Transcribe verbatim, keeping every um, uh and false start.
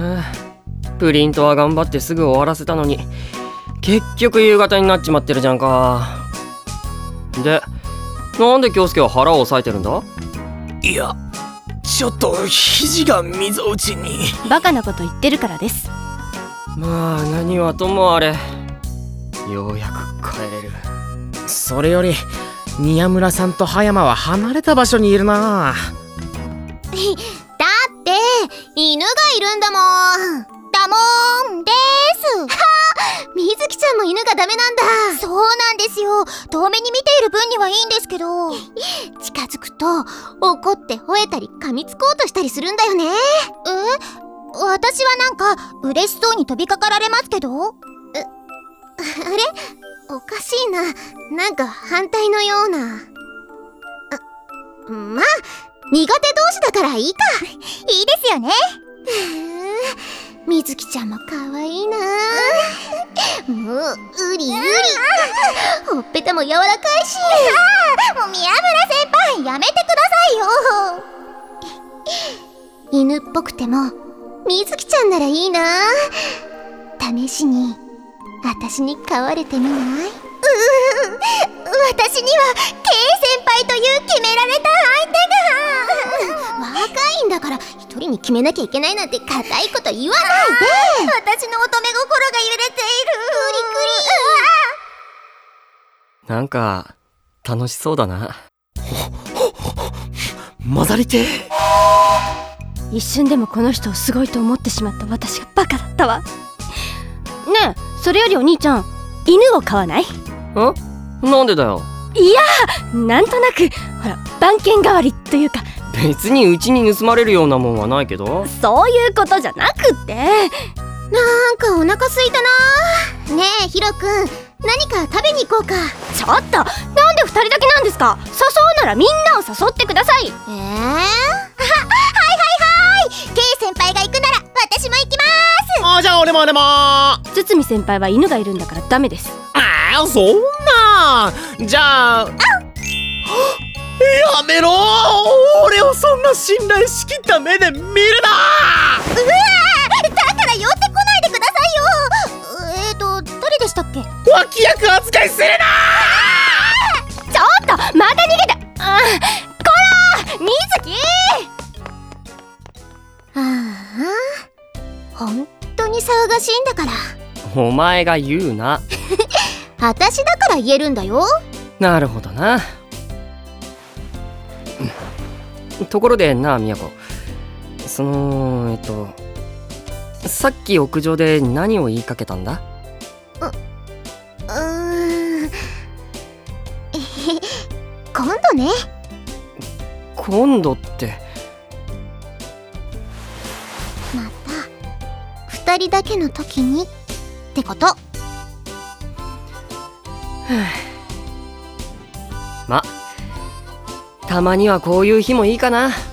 プリントは頑張ってすぐ終わらせたのに結局夕方になっちまってるじゃんか。で、なんで京介は腹を押さえてるんだ？ いや、ちょっと肘がみぞおちに。 バカなこと言ってるからです。 まあ何はともあれ、ようやく帰れる。 それより宮村さんと葉山は離れた場所にいるな。 だって犬がいるんだもん。だもんですはあ、みずきちゃんも犬がダメなんだ。そうなんですよ。遠目に見ている分にはいいんですけど近づくと怒って吠えたり噛みつこうとしたりするんだよね。え、私はなんか嬉しそうに飛びかかられますけど。え、あれ、おかしいな。なんか反対のような。あ、まあ苦手同士だからいいか。いいですよね。みずきちゃんもかわいいな。もううりうり、ほっぺたも柔らかいし。もう宮村先輩やめてくださいよ。犬っぽくてもみずきちゃんならいいな。試しに私に飼われてみない？うー、私には K 先輩という決められた相手が。若いんだから一人に決めなきゃいけないなんて固いこと言わないで。私の乙女心が揺れている。クリクリ。 なんか楽しそうだな。 混ざりて。 一瞬でもこの人をすごいと思ってしまった私がバカだったわ。ねえ、それよりお兄ちゃん、犬を飼わない？ ん？なんでだよ。 いやー、なんとなくほら番犬代わりというか。 別にうちに盗まれるようなもんはないけど。 そういうことじゃなくって。 なんかお腹すいたな。ねえヒロくん、何か食べに行こうか。 ちょっと、なんで二人だけなんですか？誘うならみんなを誘ってください。 えー、は、はいはいはい。 K 先輩が行くなら私も行きまーす。 あ、じゃあ俺も俺も。 堤先輩は犬がいるんだからダメです。 ああ、そんな。じゃあ、やめろ。俺をそんな信頼しきった目で見るな。 うわー、だから寄ってこないでくださいよ。えーと誰でしたっけ？ 脇役扱いするな。 ちょっとまた逃げた。あ、こらみずき。 ああ、本当に騒がしいんだから。 お前が言うな。 私だから言えるんだよ。 なるほどな。ところでなあ、みやこ、そのえっとさっき屋上で何を言いかけたんだ？ う、うーん、えへ、今度ね。 今度って？ また二人だけの時にってこと。 ま、たまにはこういう日もいいかな。